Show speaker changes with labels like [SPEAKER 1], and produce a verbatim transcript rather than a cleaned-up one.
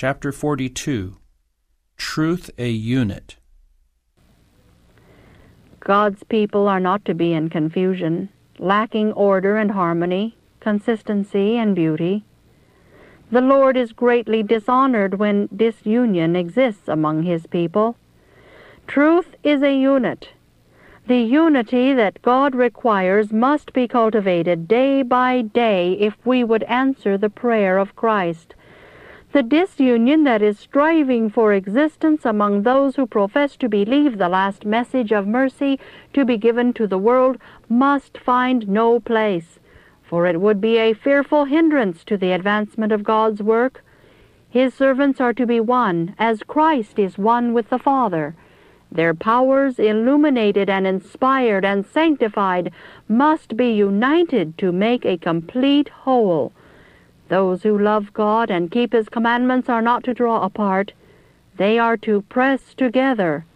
[SPEAKER 1] Chapter forty-two. Truth a Unit.
[SPEAKER 2] God's people are not to be in confusion, lacking order and harmony, consistency and beauty. The Lord is greatly dishonored when disunion exists among His people. Truth is a unit. The unity that God requires must be cultivated day by day if we would answer the prayer of Christ. The disunion that is striving for existence among those who profess to believe the last message of mercy to be given to the world must find no place, for it would be a fearful hindrance to the advancement of God's work. His servants are to be one, as Christ is one with the Father. Their powers, illuminated and inspired and sanctified, must be united to make a complete whole. Those who love God and keep His commandments are not to draw apart. They are to press together.